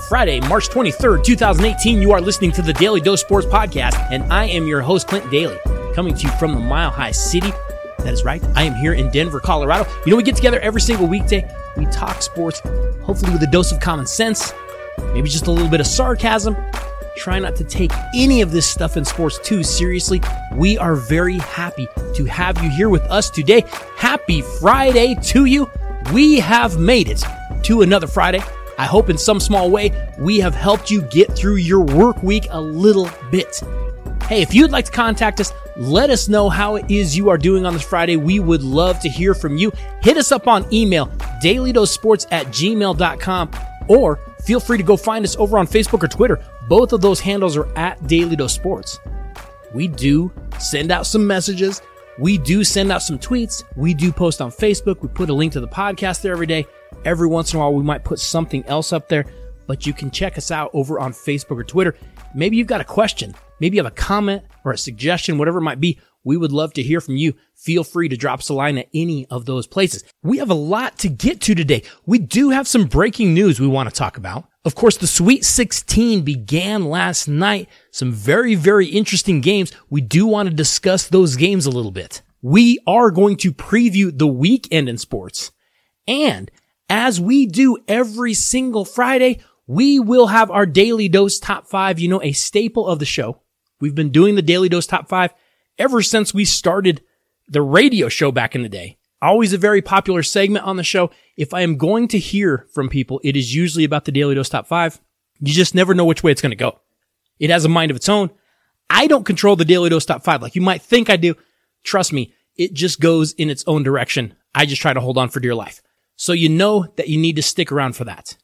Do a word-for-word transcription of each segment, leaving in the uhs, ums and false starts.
Friday, March twenty-third, twenty eighteen. You are listening to the Daily Dose Sports Podcast, and I am your host, Clint Daly, coming to you from the Mile High City. That is right. I am here in Denver, Colorado. You know, we get together every single weekday. We talk sports, hopefully with a dose of common sense, maybe just a little bit of sarcasm. Try not to take any of this stuff in sports too seriously. We are very happy to have you here with us today. Happy Friday to you. We have made it to another Friday. I hope in some small way we have helped you get through your work week a little bit. Hey, if you'd like to contact us, let us know how it is you are doing on this Friday. We would love to hear from you. Hit us up on email, dailydosesports at gmail dot com, or feel free to go find us over on Facebook or Twitter. Both of those handles are at Daily Dose Sports. We do send out some messages. We do send out some tweets. We do post on Facebook. We put a link to the podcast there every day. Every once in a while, we might put something else up there, but you can check us out over on Facebook or Twitter. Maybe you've got a question. Maybe you have a comment or a suggestion, whatever it might be. We would love to hear from you. Feel free to drop us a line at any of those places. We have a lot to get to today. We do have some breaking news we want to talk about. Of course, the Sweet sixteen began last night. Some very, very interesting games. We do want to discuss those games a little bit. We are going to preview the weekend in sports. And as we do every single Friday, we will have our Daily Dose Top five, you know, a staple of the show. We've been doing the Daily Dose Top five ever since we started the radio show back in the day. Always a very popular segment on the show. If I am going to hear from people, it is usually about the Daily Dose Top five. You just never know which way it's going to go. It has a mind of its own. I don't control the Daily Dose Top five like you might think I do. Trust me, it just goes in its own direction. I just try to hold on for dear life. So you know that you need to stick around for that.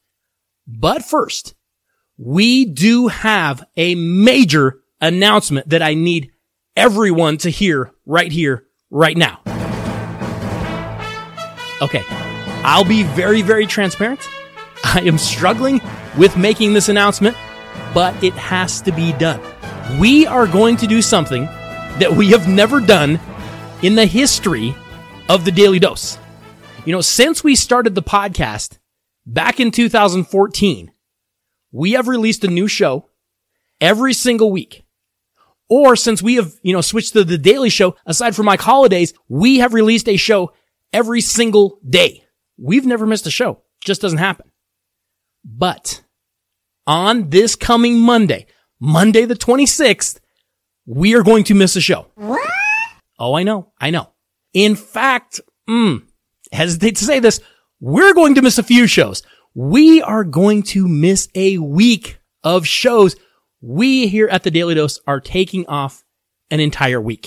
But first, we do have a major announcement that I need everyone to hear right here, right now. Okay, I'll be very, very transparent. I am struggling with making this announcement, but it has to be done. We are going to do something that we have never done in the history of the Daily Dose. You know, since we started the podcast back in two thousand fourteen, we have released a new show every single week. Or since we have, you know, switched to the Daily Show, aside from like holidays, we have released a show every single day. We've never missed a show. Just doesn't happen. But on this coming Monday, Monday the twenty-sixth, we are going to miss a show. What? Oh, I know. I know. In fact, mm, hesitate to say this, we're going to miss a few shows. We are going to miss a week of shows. We here at the Daily Dose are taking off an entire week.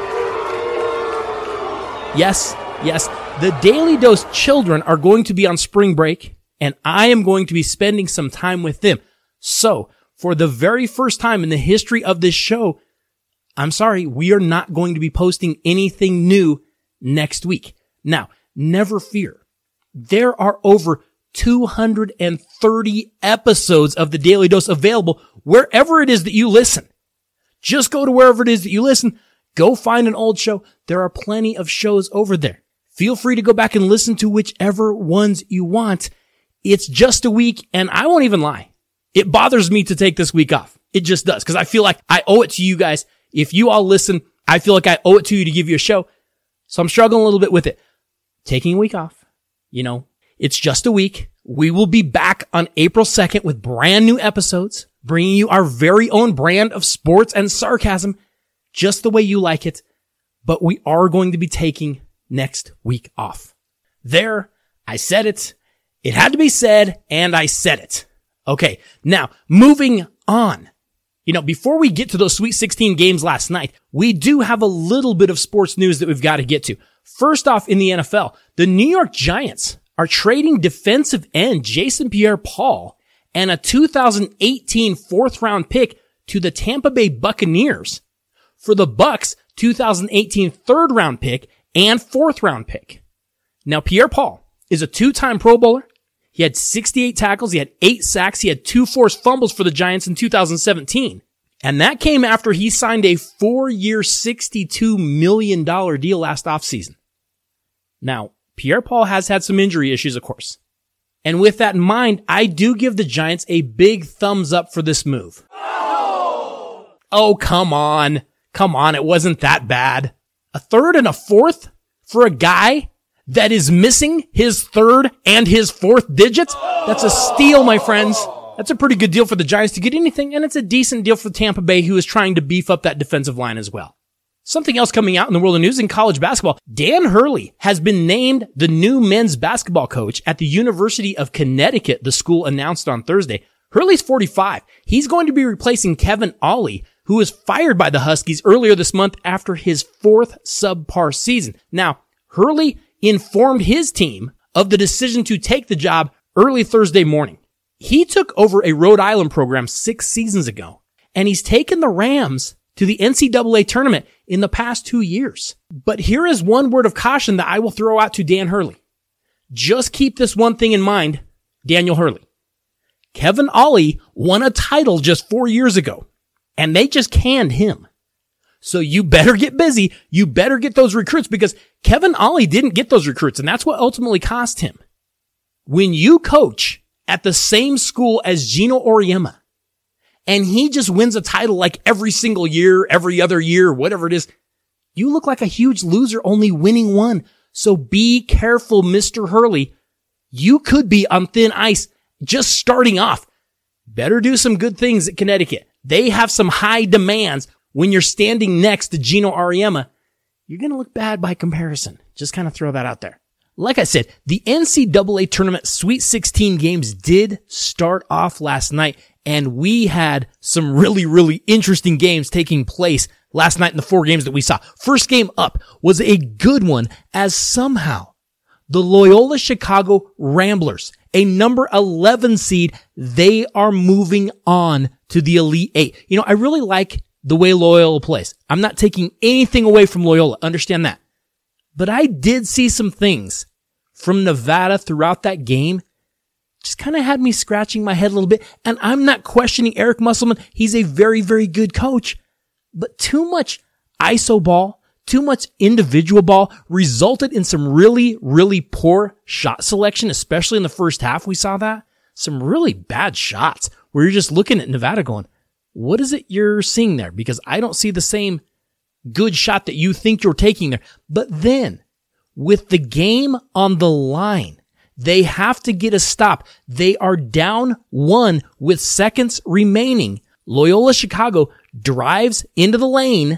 Yes, yes, the Daily Dose children are going to be on spring break, and I am going to be spending some time with them. So, for the very first time in the history of this show, I'm sorry, we are not going to be posting anything new next week. Now, never fear. There are over two hundred thirty episodes of the Daily Dose available wherever it is that you listen. Just go to wherever it is that you listen. Go find an old show. There are plenty of shows over there. Feel free to go back and listen to whichever ones you want. It's just a week, and I won't even lie. It bothers me to take this week off. It just does, because I feel like I owe it to you guys. If you all listen, I feel like I owe it to you to give you a show. So I'm struggling a little bit with it. Taking a week off, you know, it's just a week. We will be back on April second with brand new episodes, bringing you our very own brand of sports and sarcasm, just the way you like it. But we are going to be taking next week off. There, I said it. It had to be said, and I said it. Okay, now, moving on. You know, before we get to those Sweet sixteen games last night, we do have a little bit of sports news that we've got to get to. First off, in the N F L, the New York Giants are trading defensive end Jason Pierre-Paul and a two thousand eighteen fourth round pick to the Tampa Bay Buccaneers for the Bucs' two thousand eighteen third round pick and fourth round pick. Now, Pierre-Paul is a two-time Pro Bowler. He had sixty-eight tackles. He had eight sacks. He had two forced fumbles for the Giants in two thousand seventeen. And that came after he signed a four-year, sixty-two million dollars deal last offseason. Now, Pierre-Paul has had some injury issues, of course. And with that in mind, I do give the Giants a big thumbs up for this move. Oh, oh come on. Come on. It wasn't that bad. A third and a fourth for a guy that is missing his third and his fourth digits? That's a steal, my friends. That's a pretty good deal for the Giants to get anything, and it's a decent deal for Tampa Bay, who is trying to beef up that defensive line as well. Something else coming out in the world of news in college basketball. Dan Hurley has been named the new men's basketball coach at the University of Connecticut, the school announced on Thursday. Hurley's forty-five. He's going to be replacing Kevin Ollie, who was fired by the Huskies earlier this month after his fourth subpar season. Now, Hurley informed his team of the decision to take the job early Thursday morning. He took over a Rhode Island program six seasons ago, and he's taken the Rams to the N C double A tournament in the past two years. But here is one word of caution that I will throw out to Dan Hurley. Just keep this one thing in mind, Daniel Hurley. Kevin Ollie won a title just four years ago, and they just canned him. So you better get busy. You better get those recruits, because Kevin Ollie didn't get those recruits, and that's what ultimately cost him. When you coach at the same school as Gino Auriemma, and he just wins a title like every single year, every other year, whatever it is, you look like a huge loser only winning one. So be careful, Mister Hurley. You could be on thin ice just starting off. Better do some good things at Connecticut. They have some high demands. When you're standing next to Gino Auriemma, you're going to look bad by comparison. Just kind of throw that out there. Like I said, the N C double A tournament Sweet sixteen games did start off last night, and we had some really, really interesting games taking place last night in the four games that we saw. First game up was a good one, as somehow the Loyola Chicago Ramblers, a number eleven seed, they are moving on to the Elite Eight. You know, I really like the way Loyola plays. I'm not taking anything away from Loyola. Understand that. But I did see some things from Nevada throughout that game. Just kind of had me scratching my head a little bit. And I'm not questioning Eric Musselman. He's a very, very good coach. But too much I S O ball, too much individual ball resulted in some really, really poor shot selection, especially in the first half. We saw that. Some really bad shots where you're just looking at Nevada going, what is it you're seeing there? Because I don't see the same good shot that you think you're taking there. But then, with the game on the line, they have to get a stop. They are down one with seconds remaining. Loyola Chicago drives into the lane,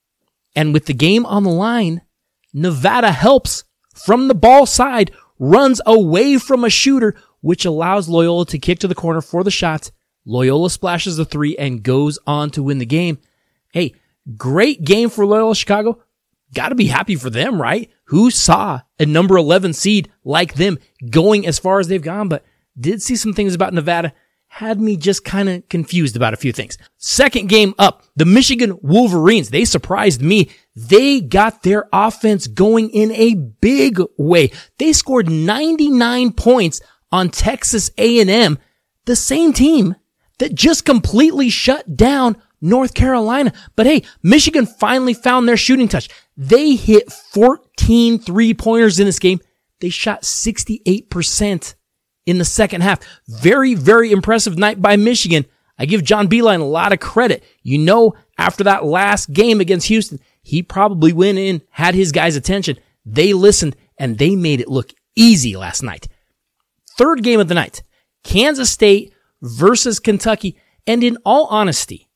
and with the game on the line, Nevada helps from the ball side, runs away from a shooter, which allows Loyola to kick to the corner for the shots. Loyola splashes the three and goes on to win the game. Hey, great game for Loyola Chicago. Got to be happy for them, right? Who saw a number eleven seed like them going as far as they've gone, but did see some things about Nevada. Had me just kind of confused about a few things. Second game up, the Michigan Wolverines. They surprised me. They got their offense going in a big way. They scored ninety-nine points on Texas A and M, the same team that just completely shut down North Carolina. But hey, Michigan finally found their shooting touch. They hit fourteen three-pointers in this game. They shot sixty-eight percent in the second half. Very, very impressive night by Michigan. I give John Beilein a lot of credit. You know, after that last game against Houston, he probably went in, had his guys' attention. They listened, and they made it look easy last night. Third game of the night, Kansas State versus Kentucky. And in all honesty,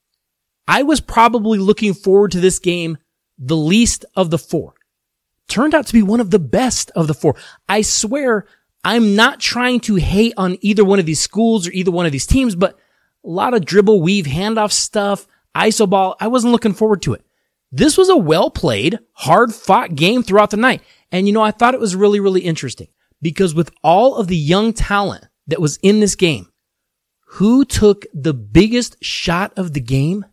I was probably looking forward to this game the least of the four. Turned out to be one of the best of the four. I swear, I'm not trying to hate on either one of these schools or either one of these teams, but a lot of dribble, weave, handoff stuff, I S O ball. I wasn't looking forward to it. This was a well-played, hard-fought game throughout the night. And you know, I thought it was really, really interesting because with all of the young talent that was in this game, who took the biggest shot of the game?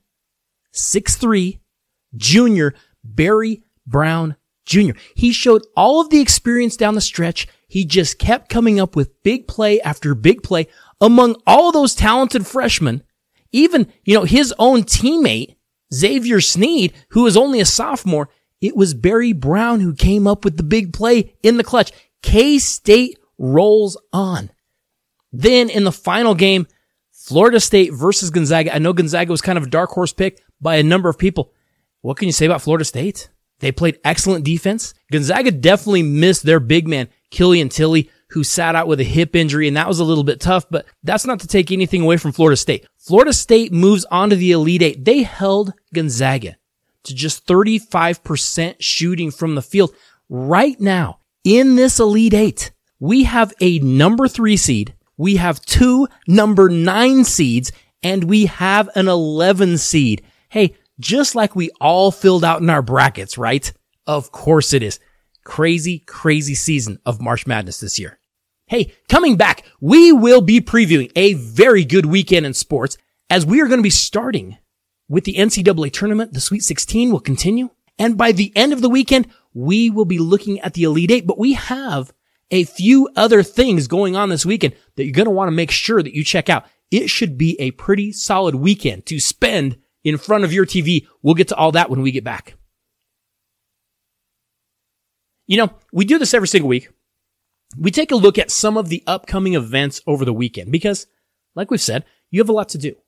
six three, junior Barry Brown Junior He showed all of the experience down the stretch. He just kept coming up with big play after big play among all those talented freshmen. Even, you know, his own teammate, Xavier Sneed, who was only a sophomore, it was Barry Brown who came up with the big play in the clutch. K-State rolls on. Then in the final game, Florida State versus Gonzaga. I know Gonzaga was kind of a dark horse pick by a number of people. What can you say about Florida State? They played excellent defense. Gonzaga definitely missed their big man, Killian Tilly, who sat out with a hip injury, and that was a little bit tough, but that's not to take anything away from Florida State. Florida State moves on to the Elite Eight. They held Gonzaga to just thirty-five percent shooting from the field. Right now, in this Elite Eight, we have a number three seed, we have two number nine seeds, and we have an eleven seed. Hey, just like we all filled out in our brackets, right? Of course it is. Crazy, crazy season of March Madness this year. Hey, coming back, we will be previewing a very good weekend in sports as we are going to be starting with the N C double A tournament. The Sweet sixteen will continue. And by the end of the weekend, we will be looking at the Elite Eight, but we have a few other things going on this weekend that you're going to want to make sure that you check out. It should be a pretty solid weekend to spend in front of your T V. We'll get to all that when we get back. You know, we do this every single week. We take a look at some of the upcoming events over the weekend because, like we've said, you have a lot to do.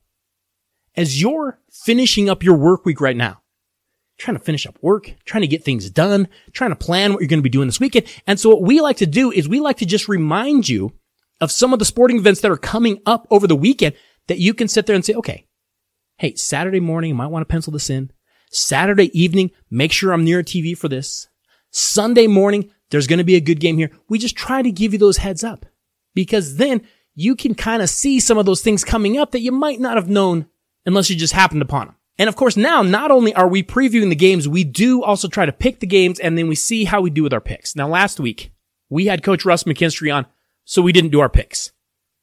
As you're finishing up your work week right now, trying to finish up work, trying to get things done, trying to plan what you're going to be doing this weekend. And so what we like to do is we like to just remind you of some of the sporting events that are coming up over the weekend that you can sit there and say, okay, hey, Saturday morning, I might want to pencil this in. Saturday evening, make sure I'm near a T V for this. Sunday morning, there's going to be a good game here. We just try to give you those heads up because then you can kind of see some of those things coming up that you might not have known unless you just happened upon them. And of course, now not only are we previewing the games, we do also try to pick the games and then we see how we do with our picks. Now, last week, we had Coach Russ McKinstry on, so we didn't do our picks.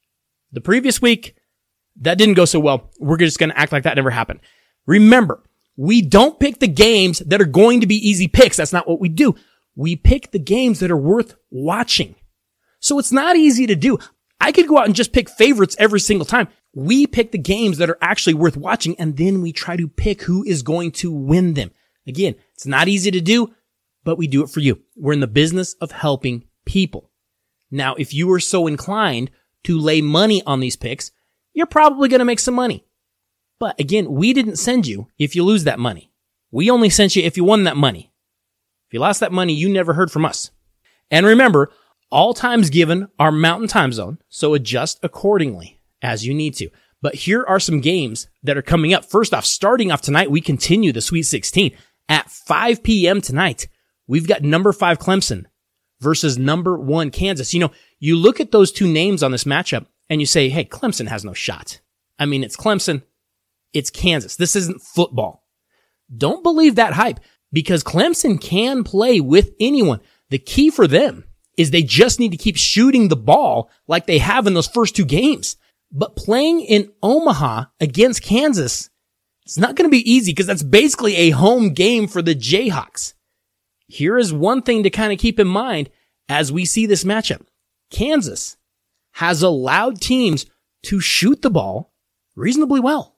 The previous week, that didn't go so well. We're just going to act like that never happened. Remember, we don't pick the games that are going to be easy picks. That's not what we do. We pick the games that are worth watching. So it's not easy to do. I could go out and just pick favorites every single time. We pick the games that are actually worth watching, and then we try to pick who is going to win them. Again, it's not easy to do, but we do it for you. We're in the business of helping people. Now, if you are so inclined to lay money on these picks, you're probably going to make some money. But again, we didn't send you if you lose that money. We only sent you if you won that money. If you lost that money, you never heard from us. And remember, all times given are Mountain Time Zone, so adjust accordingly as you need to. But here are some games that are coming up. First off, starting off tonight, we continue the Sweet sixteen. At five p.m. tonight, we've got number five Clemson versus number one Kansas. You know, you look at those two names on this matchup and you say, hey, Clemson has no shot. I mean, it's Clemson. It's Kansas. This isn't football. Don't believe that hype because Clemson can play with anyone. The key for them is they just need to keep shooting the ball like they have in those first two games. But playing in Omaha against Kansas, it's not going to be easy because that's basically a home game for the Jayhawks. Here is one thing to kind of keep in mind as we see this matchup. Kansas has allowed teams to shoot the ball reasonably well.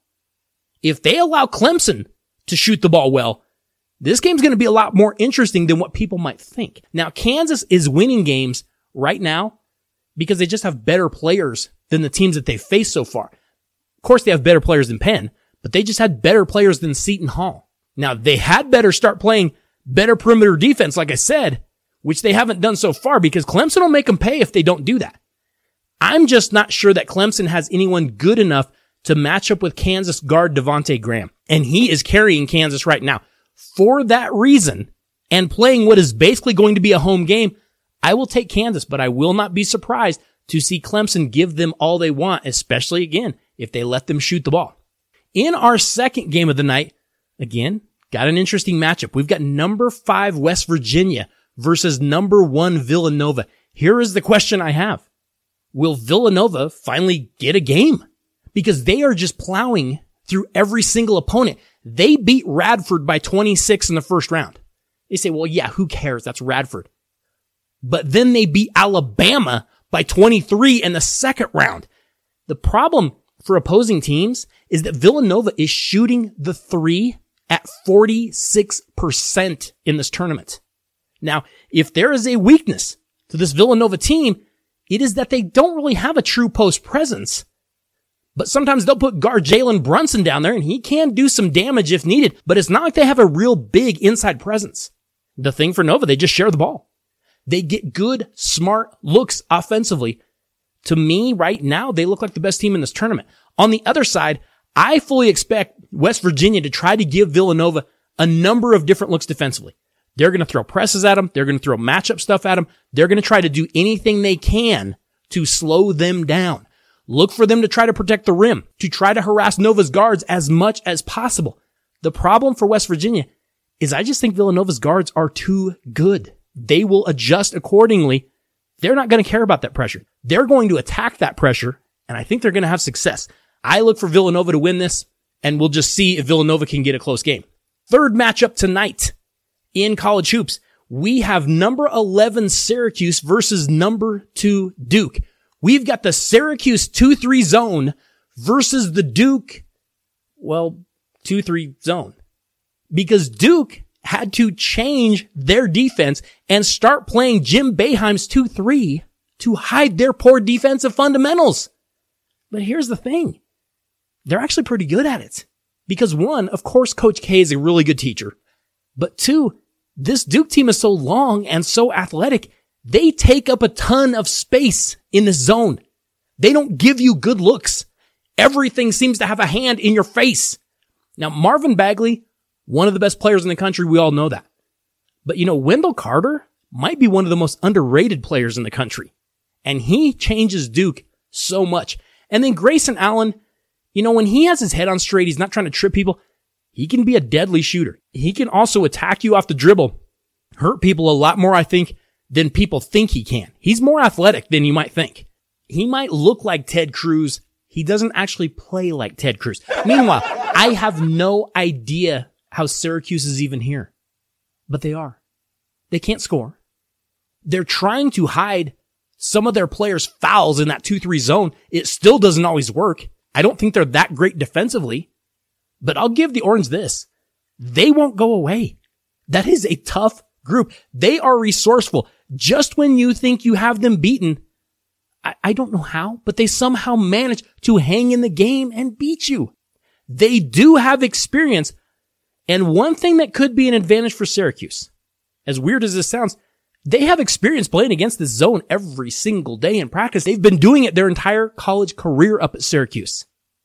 If they allow Clemson to shoot the ball well, this game's going to be a lot more interesting than what people might think. Now, Kansas is winning games right now because they just have better players than the teams that they've faced so far. Of course, they have better players than Penn, but they just had better players than Seton Hall. Now, they had better start playing better perimeter defense, like I said, which they haven't done so far because Clemson will make them pay if they don't do that. I'm just not sure that Clemson has anyone good enough to match up with Kansas guard Devontae Graham. And he is carrying Kansas right now. For that reason, and playing what is basically going to be a home game, I will take Kansas, but I will not be surprised to see Clemson give them all they want, especially, again, if they let them shoot the ball. In our second game of the night, again, got an interesting matchup. We've got number five West Virginia versus number one Villanova. Here is the question I have. Will Villanova finally get a game? Because they are just plowing through every single opponent. They beat Radford by twenty-six in the first round. They say, well, yeah, who cares? That's Radford. But then they beat Alabama by twenty-three in the second round. The problem for opposing teams is that Villanova is shooting the three at forty-six percent in this tournament. Now, if there is a weakness to this Villanova team, It is that they don't really have a true post presence. But sometimes they'll put guard Jalen Brunson down there and he can do some damage if needed, but it's not like they have a real big inside presence. The thing for Nova, they just share the ball. They get good, smart looks offensively. To me, right now, they look like the best team in this tournament. On the other side, I fully expect West Virginia to try to give Villanova a number of different looks defensively. They're going to throw presses at them. They're going to throw matchup stuff at them. They're going to try to do anything they can to slow them down. Look for them to try to protect the rim, to try to harass Nova's guards as much as possible. The problem for West Virginia is I just think Villanova's guards are too good. They will adjust accordingly. They're not going to care about that pressure. They're going to attack that pressure, and I think they're going to have success. I look for Villanova to win this, and we'll just see if Villanova can get a close game. Third matchup tonight in college hoops. We have number eleven Syracuse versus number two Duke. We've got the Syracuse two three zone versus the Duke, well, two three zone. Because Duke had to change their defense and start playing Jim Boeheim's two three to hide their poor defensive fundamentals. But here's the thing. They're actually pretty good at it. Because one, of course, Coach K is a really good teacher. But two, this Duke team is so long and so athletic, they take up a ton of space in the zone. They don't give you good looks. Everything seems to have a hand in your face. Now, Marvin Bagley, one of the best players in the country, we all know that. But you know, Wendell Carter might be one of the most underrated players in the country. And he changes Duke so much. And then Grayson Allen, you know, when he has his head on straight, he's not trying to trip people. He can be a deadly shooter. He can also attack you off the dribble, hurt people a lot more, I think, than people think he can. He's more athletic than you might think. He might look like Ted Cruz. He doesn't actually play like Ted Cruz. Meanwhile, I have no idea how Syracuse is even here. But they are. They can't score. They're trying to hide some of their players' fouls in that two three zone. It still doesn't always work. I don't think they're that great defensively. But I'll give the Orange this. They won't go away. That is a tough group. They are resourceful. Just when you think you have them beaten, I, I don't know how, but they somehow manage to hang in the game and beat you. They do have experience. And one thing that could be an advantage for Syracuse, as weird as this sounds, they have experience playing against this zone every single day in practice. They've been doing it their entire college career up at Syracuse.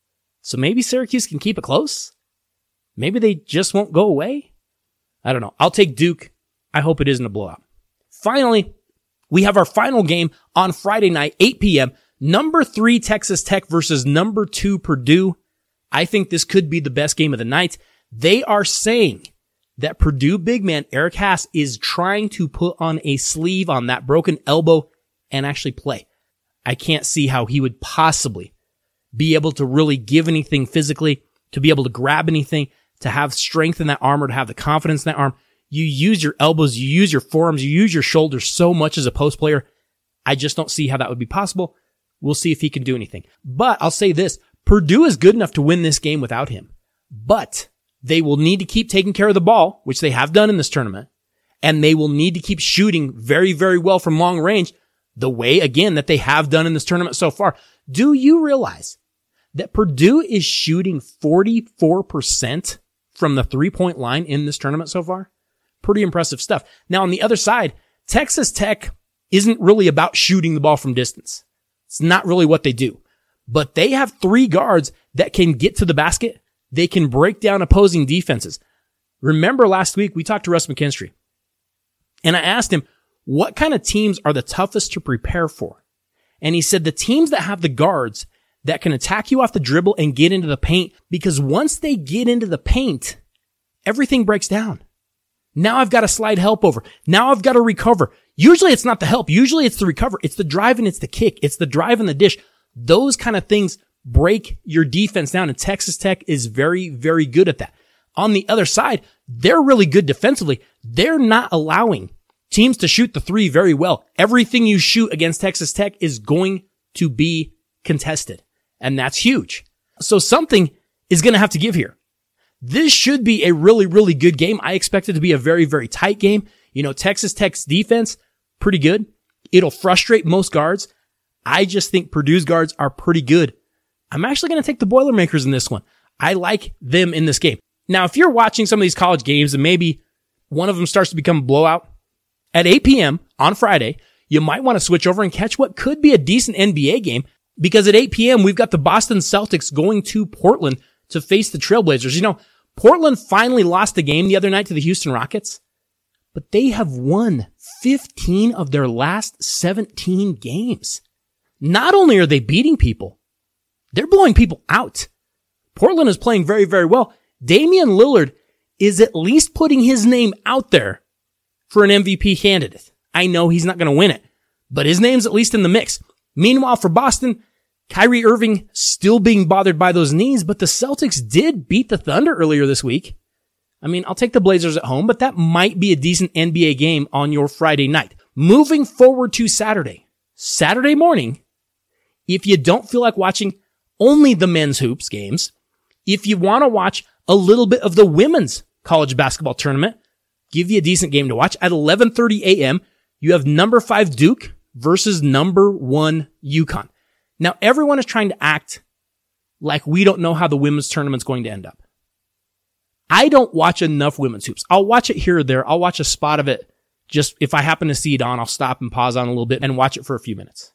So maybe Syracuse can keep it close. Maybe they just won't go away. I don't know. I'll take Duke. I hope it isn't a blowout. Finally, we have our final game on Friday night, eight p.m. Number three Texas Tech versus number two Purdue. I think this could be the best game of the night. They are saying that Purdue big man Eric Haas is trying to put on a sleeve on that broken elbow and actually play. I can't see how he would possibly be able to really give anything physically, to be able to grab anything, to have strength in that arm or to have the confidence in that arm. You use your elbows, you use your forearms, you use your shoulders so much as a post player. I just don't see how that would be possible. We'll see if he can do anything. But I'll say this, Purdue is good enough to win this game without him. But they will need to keep taking care of the ball, which they have done in this tournament. And they will need to keep shooting very, very well from long range, the way, again, that they have done in this tournament so far. Do you realize that Purdue is shooting forty-four percent from the three-point line in this tournament so far? Pretty impressive stuff. Now, on the other side, Texas Tech isn't really about shooting the ball from distance. It's not really what they do. But they have three guards that can get to the basket. They can break down opposing defenses. Remember last week, we talked to Russ McKinstry. And I asked him, what kind of teams are the toughest to prepare for? And he said the teams that have the guards that can attack you off the dribble and get into the paint, because once they get into the paint, everything breaks down. Now I've got to slide help over. Now I've got to recover. Usually it's not the help. Usually it's the recover. It's the drive and it's the kick. It's the drive and the dish. Those kind of things break your defense down, and Texas Tech is very, very good at that. On the other side, they're really good defensively. They're not allowing teams to shoot the three very well. Everything you shoot against Texas Tech is going to be contested, and that's huge. So something is going to have to give here. This should be a really, really good game. I expect it to be a very, very tight game. You know, Texas Tech's defense, pretty good. It'll frustrate most guards. I just think Purdue's guards are pretty good. I'm actually going to take the Boilermakers in this one. I like them in this game. Now, if you're watching some of these college games and maybe one of them starts to become a blowout, at eight p.m. on Friday, you might want to switch over and catch what could be a decent N B A game, because at eight p.m. we've got the Boston Celtics going to Portland to face the Trailblazers. You know, Portland finally lost the game the other night to the Houston Rockets, but they have won fifteen of their last seventeen games. Not only are they beating people, they're blowing people out. Portland is playing very, very well. Damian Lillard is at least putting his name out there for an M V P candidate. I know he's not going to win it, but his name's at least in the mix. Meanwhile, for Boston, Kyrie Irving still being bothered by those knees, but the Celtics did beat the Thunder earlier this week. I mean, I'll take the Blazers at home, but that might be a decent N B A game on your Friday night. Moving forward to Saturday. Saturday morning, if you don't feel like watching only the men's hoops games, if you want to watch a little bit of the women's college basketball tournament, give you a decent game to watch. At eleven thirty a.m., you have number five Duke versus number one UConn. Now, everyone is trying to act like we don't know how the women's tournament's going to end up. I don't watch enough women's hoops. I'll watch it here or there. I'll watch a spot of it. Just if I happen to see it on, I'll stop and pause on a little bit and watch it for a few minutes.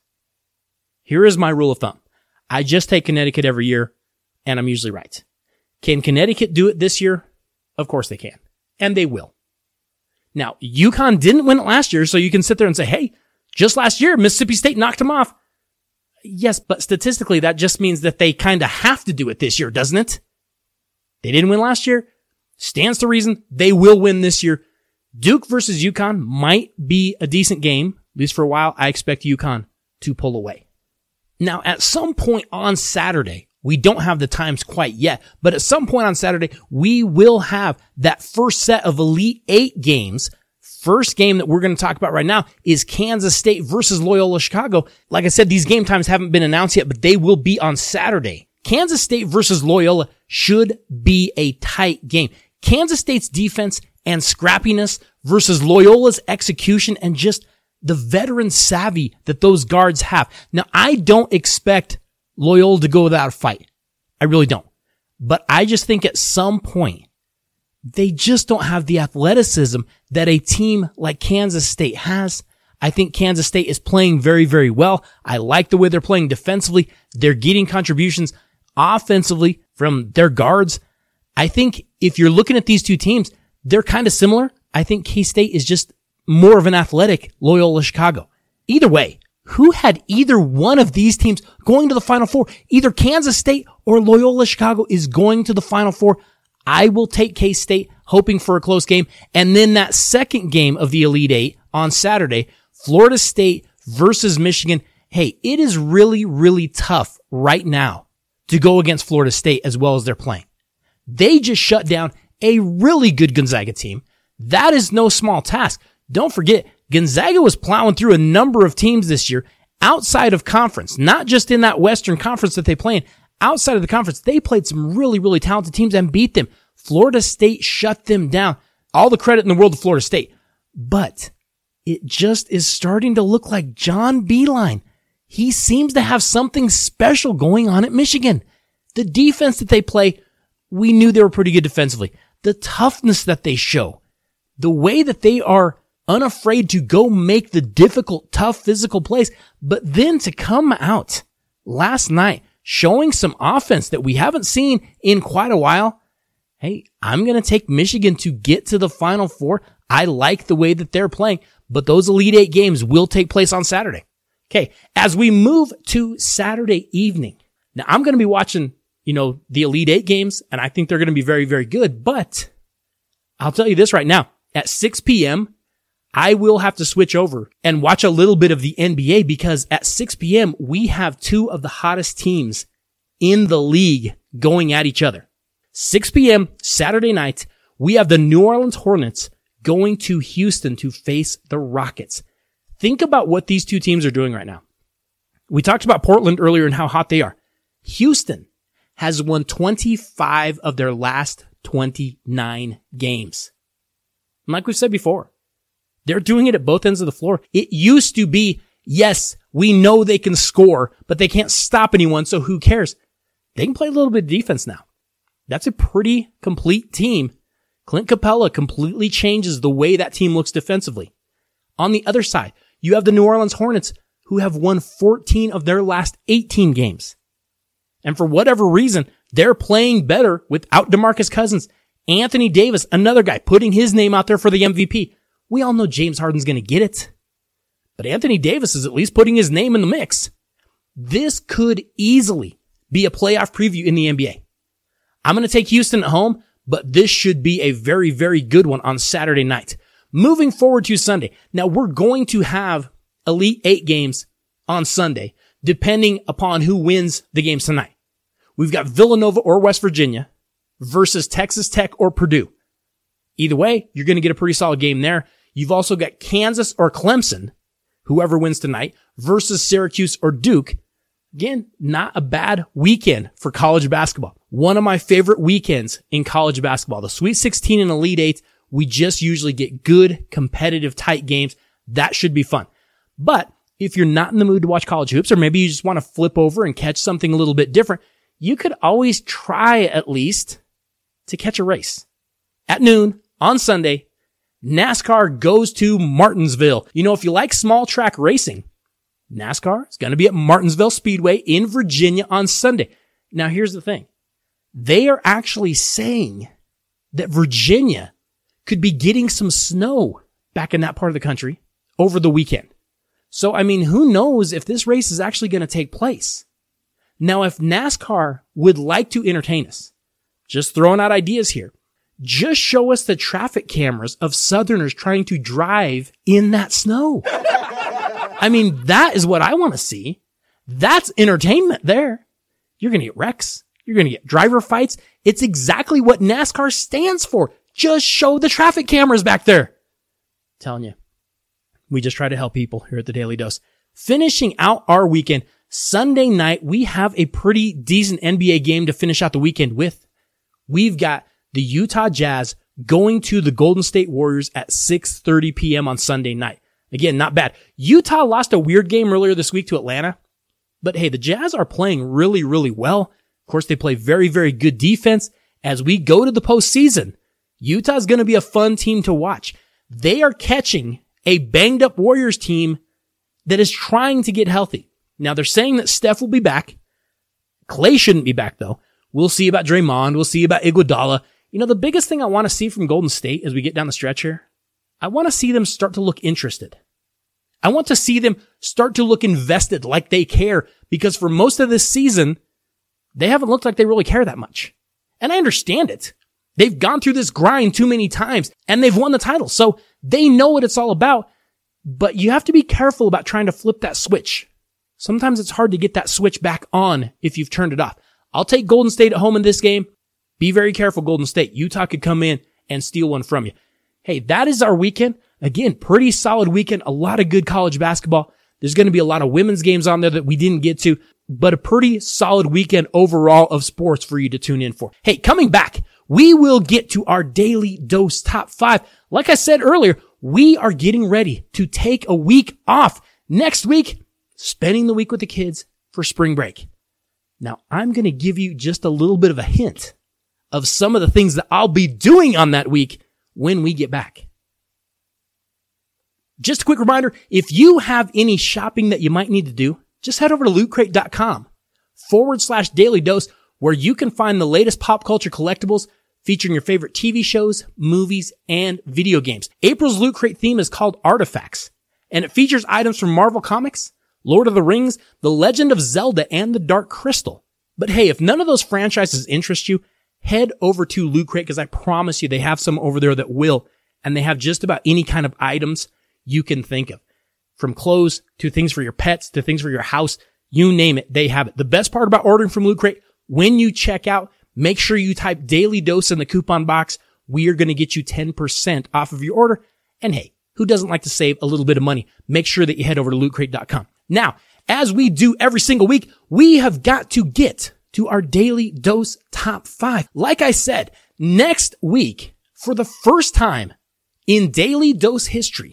Here is my rule of thumb. I just take Connecticut every year, and I'm usually right. Can Connecticut do it this year? Of course they can. And they will. Now, UConn didn't win it last year, so you can sit there and say, hey, just last year, Mississippi State knocked them off. Yes, but statistically, that just means that they kind of have to do it this year, doesn't it? They didn't win last year. Stands to reason they will win this year. Duke versus UConn might be a decent game. At least for a while, I expect UConn to pull away. Now, at some point on Saturday, we don't have the times quite yet, but at some point on Saturday, we will have that first set of Elite Eight games. First game that we're going to talk about right now is Kansas State versus Loyola Chicago. Like I said, these game times haven't been announced yet, but they will be on Saturday. Kansas State versus Loyola should be a tight game. Kansas State's defense and scrappiness versus Loyola's execution and just the veteran savvy that those guards have. Now, I don't expect Loyola to go without a fight. I really don't. But I just think at some point, they just don't have the athleticism that a team like Kansas State has. I think Kansas State is playing very, very well. I like the way they're playing defensively. They're getting contributions offensively from their guards. I think if you're looking at these two teams, they're kind of similar. I think K-State is just more of an athletic Loyola Chicago. Either way, who had either one of these teams going to the Final Four? Either Kansas State or Loyola Chicago is going to the Final Four. I will take K-State, hoping for a close game. And then that second game of the Elite Eight on Saturday, Florida State versus Michigan. Hey, it is really, really tough right now to go against Florida State as well as they're playing. They just shut down a really good Gonzaga team. That is no small task. Don't forget, Gonzaga was plowing through a number of teams this year outside of conference, not just in that Western Conference that they play in. Outside of the conference, they played some really, really talented teams and beat them. Florida State shut them down. All the credit in the world to Florida State. But it just is starting to look like John Beilein. He seems to have something special going on at Michigan. The defense that they play, we knew they were pretty good defensively. The toughness that they show, the way that they are unafraid to go make the difficult, tough physical plays, but then to come out last night showing some offense that we haven't seen in quite a while. Hey, I'm going to take Michigan to get to the Final Four. I like the way that they're playing, but those Elite Eight games will take place on Saturday. Okay, as we move to Saturday evening, now I'm going to be watching, you know, the Elite Eight games, and I think they're going to be very, very good, but I'll tell you this right now. At six p.m., I will have to switch over and watch a little bit of the N B A because at six p.m., we have two of the hottest teams in the league going at each other. six p.m. Saturday night, we have the New Orleans Hornets going to Houston to face the Rockets. Think about what these two teams are doing right now. We talked about Portland earlier and how hot they are. Houston has won twenty-five of their last twenty-nine games. And like we've said before, they're doing it at both ends of the floor. It used to be, yes, We know they can score, but they can't stop anyone, so who cares? They can play a little bit of defense now. That's a pretty complete team. Clint Capella completely changes the way that team looks defensively. On the other side, you have the New Orleans Hornets, who have won fourteen of their last eighteen games. And for whatever reason, they're playing better without DeMarcus Cousins. Anthony Davis, another guy putting his name out there for the M V P. We all know James Harden's going to get it. But Anthony Davis is at least putting his name in the mix. This could easily be a playoff preview in the N B A. I'm going to take Houston at home, but this should be a very, very good one on Saturday night. Moving forward to Sunday. Now we're going to have Elite Eight games on Sunday, depending upon who wins the games tonight. We've got Villanova or West Virginia versus Texas Tech or Purdue. Either way, you're going to get a pretty solid game there. You've also got Kansas or Clemson, whoever wins tonight, versus Syracuse or Duke. Again, not a bad weekend for college basketball. One of my favorite weekends in college basketball. The Sweet sixteen and Elite Eight, we just usually get good, competitive, tight games. That should be fun. But if you're not in the mood to watch college hoops, or maybe you just want to flip over and catch something a little bit different, you could always try at least to catch a race. At noon on Sunday, NASCAR goes to Martinsville. You know, if you like small track racing, NASCAR is going to be at Martinsville Speedway in Virginia on Sunday. Now, here's the thing. They are actually saying that Virginia could be getting some snow back in that part of the country over the weekend. So, I mean, who knows if this race is actually going to take place? Now, if NASCAR would like to entertain us, just throwing out ideas here, just show us the traffic cameras of Southerners trying to drive in that snow. I mean, that is what I want to see. That's entertainment there. You're going to get wrecks. You're going to get driver fights. It's exactly what NASCAR stands for. Just show the traffic cameras back there. I'm telling you, we just try to help people here at the Daily Dose. Finishing out our weekend, Sunday night, we have a pretty decent N B A game to finish out the weekend with. We've got the Utah Jazz going to the Golden State Warriors at six thirty p.m. on Sunday night. Again, not bad. Utah lost a weird game earlier this week to Atlanta. But hey, the Jazz are playing really, really well. Of course, they play very, very good defense. As we go to the postseason, Utah's going to be a fun team to watch. They are catching a banged up Warriors team that is trying to get healthy. Now, they're saying that Steph will be back. Clay shouldn't be back, though. We'll see about Draymond. We'll see about Iguodala. You know, the biggest thing I want to see from Golden State as we get down the stretch here, I want to see them start to look interested. I want to see them start to look invested, like they care, because for most of this season, they haven't looked like they really care that much. And I understand it. They've gone through this grind too many times, and they've won the title, so they know what it's all about. But you have to be careful about trying to flip that switch. Sometimes it's hard to get that switch back on if you've turned it off. I'll take Golden State at home in this game. Be very careful, Golden State. Utah could come in and steal one from you. Hey, that is our weekend. Again, pretty solid weekend. A lot of good college basketball. There's going to be a lot of women's games on there that we didn't get to, but a pretty solid weekend overall of sports for you to tune in for. Hey, coming back, we will get to our Daily Dose Top five. Like I said earlier, we are getting ready to take a week off. Next week, spending the week with the kids for spring break. Now, I'm going to give you just a little bit of a hint of some of the things that I'll be doing on that week when we get back. Just a quick reminder, if you have any shopping that you might need to do, just head over to lootcrate.com forward slash daily dose, where you can find the latest pop culture collectibles featuring your favorite T V shows, movies, and video games. April's Loot Crate theme is called Artifacts, and it features items from Marvel Comics, Lord of the Rings, The Legend of Zelda, and The Dark Crystal. But hey, if none of those franchises interest you, head over to Loot Crate, because I promise you they have some over there that will, and they have just about any kind of items you can think of. From clothes to things for your pets to things for your house, you name it, they have it. The best part about ordering from Loot Crate, when you check out, make sure you type Daily Dose in the coupon box. We are going to get you ten percent off of your order. And hey, who doesn't like to save a little bit of money? Make sure that you head over to loot crate dot com. Now, as we do every single week, we have got to get to our Daily Dose Top five. Like I said, next week, for the first time in Daily Dose history,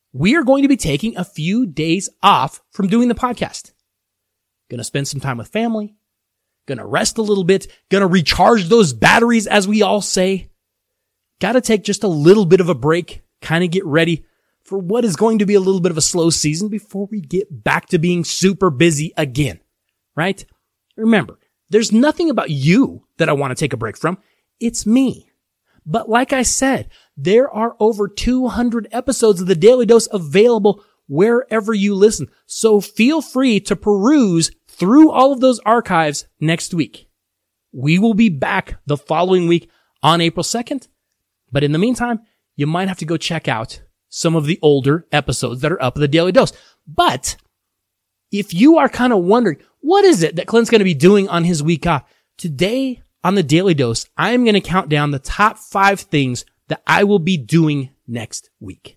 we are going to be taking a few days off from doing the podcast. Gonna spend some time with family. Gonna rest a little bit. Gonna recharge those batteries, as we all say. Gotta take just a little bit of a break, kind of get ready for what is going to be a little bit of a slow season before we get back to being super busy again, right? Remember, there's nothing about you that I want to take a break from. It's me. But like I said, there are over two hundred episodes of the Daily Dose available wherever you listen. So feel free to peruse through all of those archives next week. We will be back the following week on April second. But in the meantime, you might have to go check out some of the older episodes that are up at the Daily Dose. But if you are kind of wondering, what is it that Clint's going to be doing on his week off? Today on the Daily Dose, I am going to count down the top five things that I will be doing next week.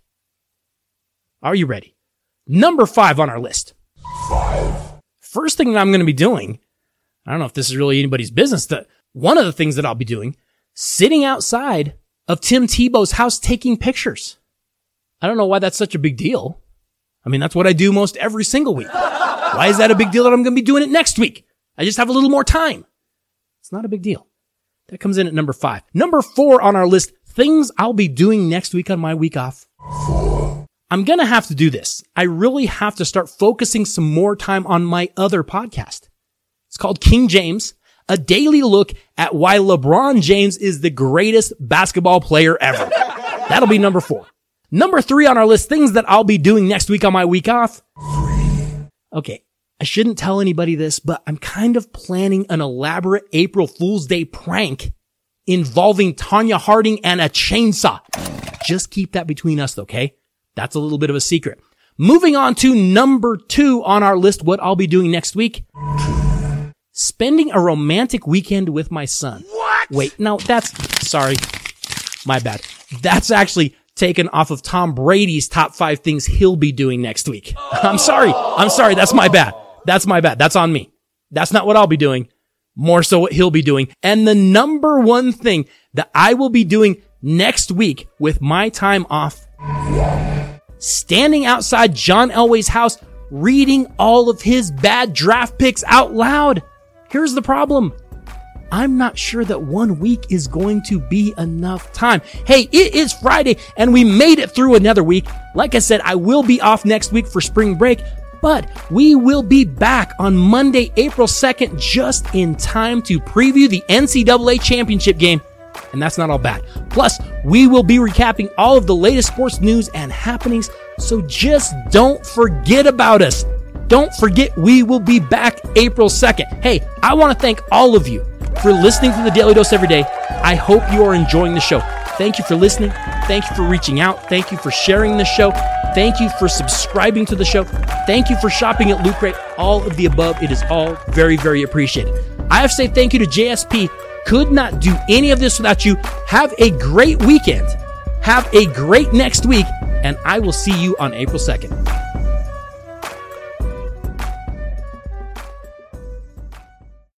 Are you ready? Number five on our list. Five. First thing that I'm going to be doing, I don't know if this is really anybody's business, that one of the things that I'll be doing, sitting outside of Tim Tebow's house taking pictures. I don't know why that's such a big deal. I mean, that's what I do most every single week. Why is that a big deal that I'm going to be doing it next week? I just have a little more time. It's not a big deal. That comes in at number five. Number four on our list, things I'll be doing next week on my week off. I'm going to have to do this. I really have to start focusing some more time on my other podcast. It's called King James, a daily look at why LeBron James is the greatest basketball player ever. That'll be number four. Number three on our list, things that I'll be doing next week on my week off. Okay, I shouldn't tell anybody this, but I'm kind of planning an elaborate April Fool's Day prank involving Tanya Harding and a chainsaw. Just keep that between us, okay? That's a little bit of a secret. Moving on to number two on our list, what I'll be doing next week. Spending a romantic weekend with my son. What? Wait, no, that's, sorry, my bad. That's actually taken off of Tom Brady's top five things he'll be doing next week. I'm sorry. I'm sorry. That's my bad. That's my bad. That's on me. That's not what I'll be doing. More so what he'll be doing. And the number one thing that I will be doing next week with my time off, standing outside John Elway's house, reading all of his bad draft picks out loud. Here's the problem. I'm not sure that one week is going to be enough time. Hey, it is Friday and we made it through another week. Like I said, I will be off next week for spring break, but we will be back on Monday, April second, just in time to preview the N C double A championship game. And that's not all bad. Plus, we will be recapping all of the latest sports news and happenings. So just don't forget about us. Don't forget we will be back April second. Hey, I want to thank all of you for listening to the Daily Dose every day. I hope you are enjoying the show. Thank you for listening. Thank you for reaching out. Thank you for sharing the show. Thank you for subscribing to the show. Thank you for shopping at Loot Crate. All of the above. It is all very, very appreciated. I have to say thank you to J S P. Could not do any of this without you. Have a great weekend. Have a great next week. And I will see you on April second.